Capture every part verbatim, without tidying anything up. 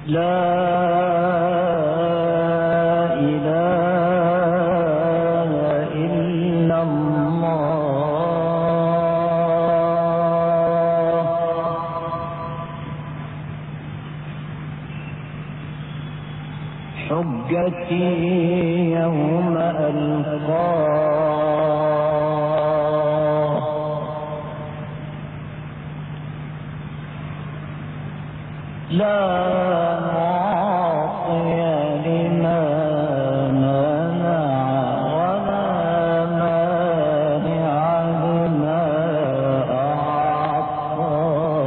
حجتي يوم ألقاه لا معطي لما منع ولا مانع لما أعطى.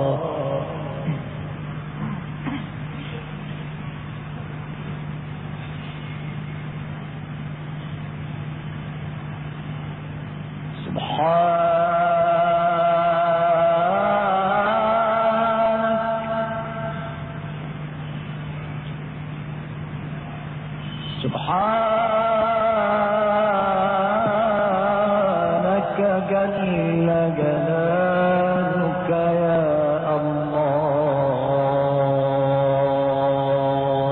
سبحانك جل جلالك يا الله.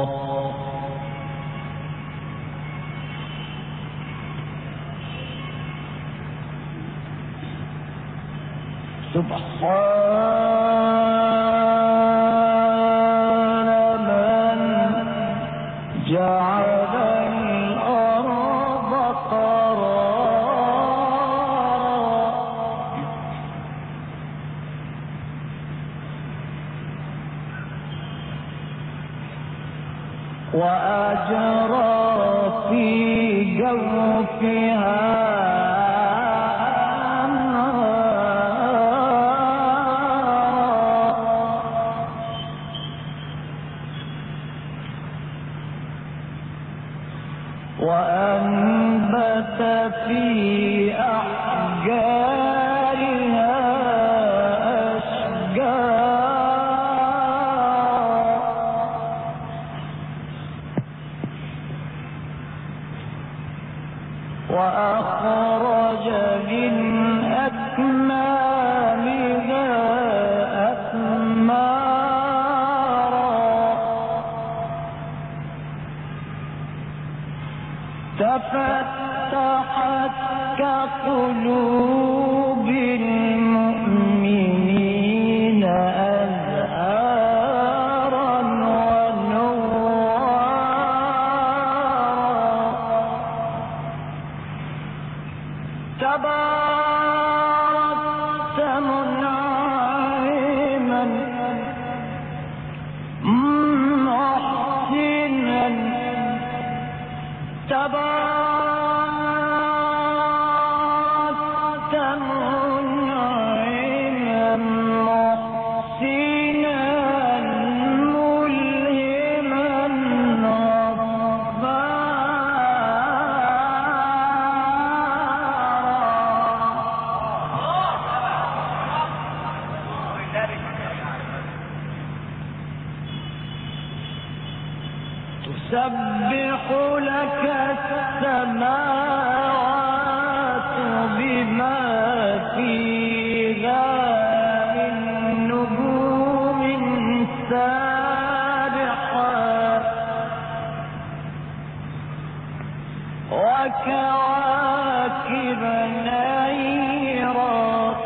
سبحان من جعل الأرض قرارا وأجرى في جوفها وأنبت في أحجارها أشجارا وأخرج من أكمامها أثمارا تفتحت كقلوب المؤمنين أزهارا ونوارا تباركت منعما محسنا تباركت منعما محسنا ملهما تسبح لك السماوات بما فيها من نجوم سابحات وكواكب نيرات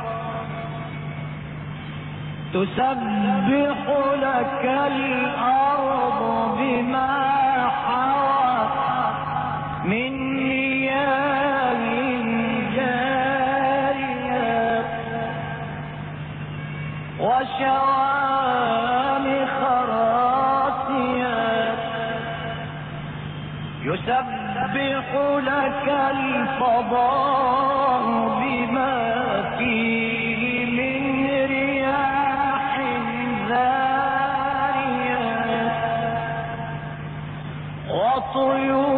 تسبح لك الأرض بما حوت من مياه جاريات وشوامخ راسيات يسبح لك الفضاء بما فيه من رياح ذاريات وطيور